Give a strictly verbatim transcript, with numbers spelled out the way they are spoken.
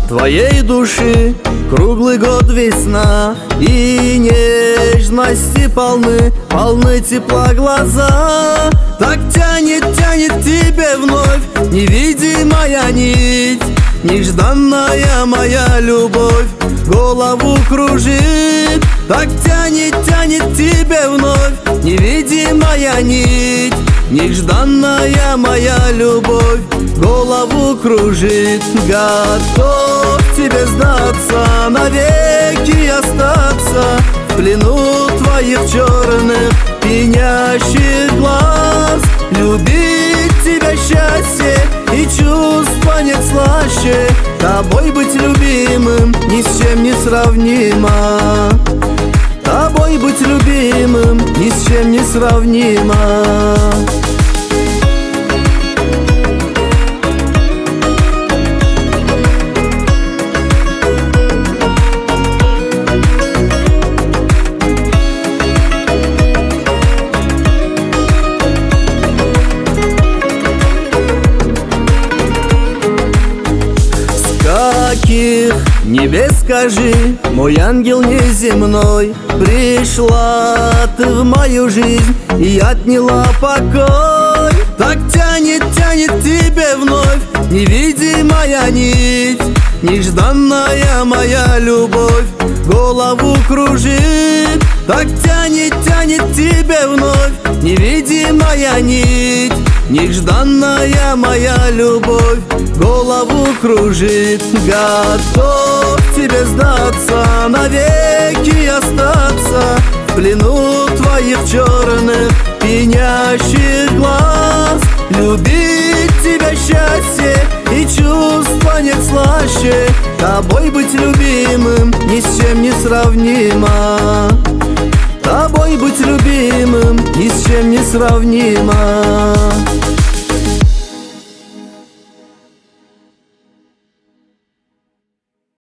твоей души круглый год весна, и нежности полны, полны тепла глаза. Так тянет, тянет к тебе вновь невидимая нить, нежданная моя любовь голову кружит. Так тянет, тянет к тебе вновь невидимая нить, нежданная моя любовь голову кружит. Готов тебе сдаться, навеки остаться в плену твоих черных пьянящих глаз. Любить тебя счастье и чувства нет слаще, тобой быть любимым ни с чем не сравнимо. Тобой быть любимым ни с чем не сравнимо. Каких небес, скажи, мой ангел неземной, пришла ты в мою жизнь и отняла покой. Так тянет, тянет к тебе вновь невидимая нить, нежданная моя любовь голову кружит. Так тянет, тянет к тебе вновь невидимая нить, нежданная моя любовь голову кружит. Готов тебе сдаться, навеки остаться в плену твоих черных пьянящих глаз. Любить тебя счастье и чувства нет слаще, тобой быть любимым ни с чем не сравнимо. Тобой быть любимым ни с чем не сравнимо.